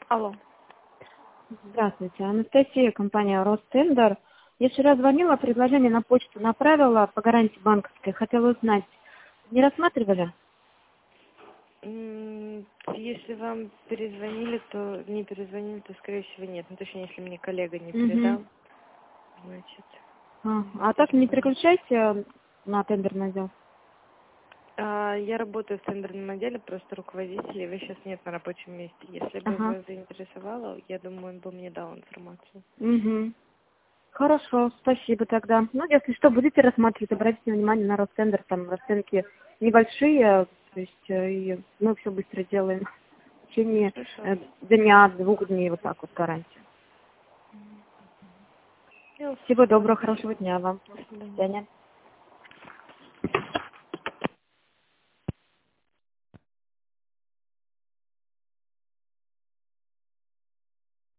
Алло. Здравствуйте, Анастасия, компания Ростендер. Я вчера звонила, предложение на почту направила по гарантии банковской. Хотела узнать, не рассматривали? Если вам перезвонили, то не перезвонили, то скорее всего нет. Ну, точнее, если мне коллега не Угу. передал, значит, не А так не перезвонил. переключайте на тендерный отдел. Я работаю в тендерном отделе, просто руководитель, и вы сейчас нет на рабочем месте. Если бы Ага. вас заинтересовало, я думаю, он бы мне дал информацию. Угу. Хорошо, спасибо тогда. Ну, если что, будете рассматривать, обратите внимание на Ростендер, там расценки небольшие, то есть и мы все быстро делаем. В течение Хорошо. дня, 2 дней, вот так вот гарантия. Всего доброго, хорошего Спасибо. дня вам. До До свидания. свидания.